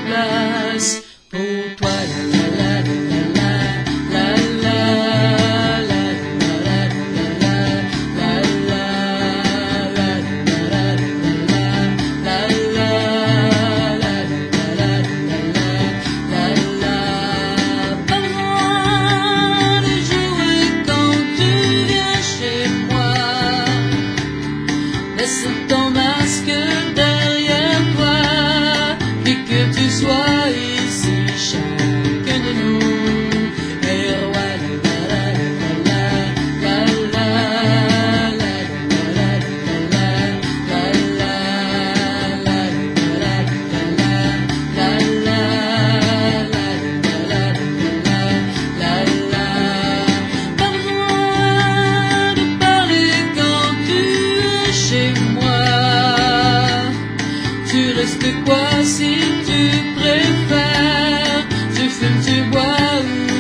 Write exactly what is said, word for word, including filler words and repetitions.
place pour toi. La, la, la, la, la, la, la, la, la, la, la, la, la. Pas loin de jouer quand tu viens chez moi. Laisse ton masque derrière toi, puis que tu sois ici, chacun de nous est roi. La la la la la la la la la la la. Pas besoin de parler quand tu es chez moi. Tu restes quoi si tu préfères? Tu fumes, tu bois ou